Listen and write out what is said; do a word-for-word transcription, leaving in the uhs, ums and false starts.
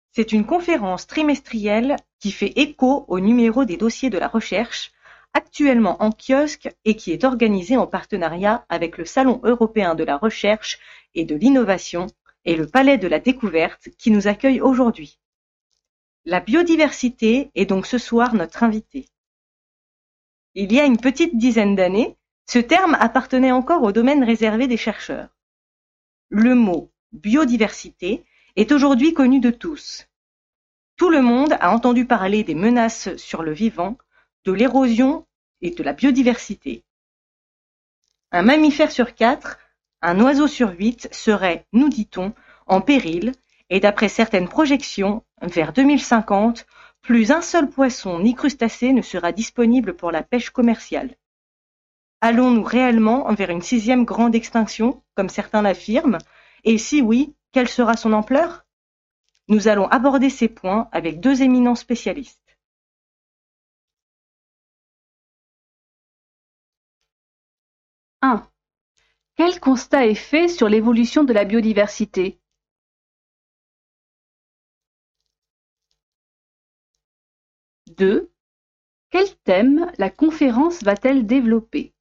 C'est une conférence trimestrielle qui fait écho au numéro des dossiers de la recherche, actuellement en kiosque et qui est organisée en partenariat avec le Salon européen de la recherche et de l'innovation et le Palais de la Découverte qui nous accueille aujourd'hui. La biodiversité est donc ce soir notre invitée. Il y a une petite dizaine d'années, ce terme appartenait encore au domaine réservé des chercheurs. Le mot biodiversité est aujourd'hui connu de tous. Tout le monde a entendu parler des menaces sur le vivant, de l'érosion et de la biodiversité. Un mammifère sur quatre, un oiseau sur huit serait, nous dit-on, en péril, et d'après certaines projections, vers deux mille cinquante, plus un seul poisson ni crustacé ne sera disponible pour la pêche commerciale. Allons-nous réellement vers une sixième grande extinction, comme certains l'affirment, et si oui, quelle sera son ampleur? Nous allons aborder ces points avec deux éminents spécialistes. un. Quel constat est fait sur l'évolution de la biodiversité? deux. Quel thème la conférence va-t-elle développer?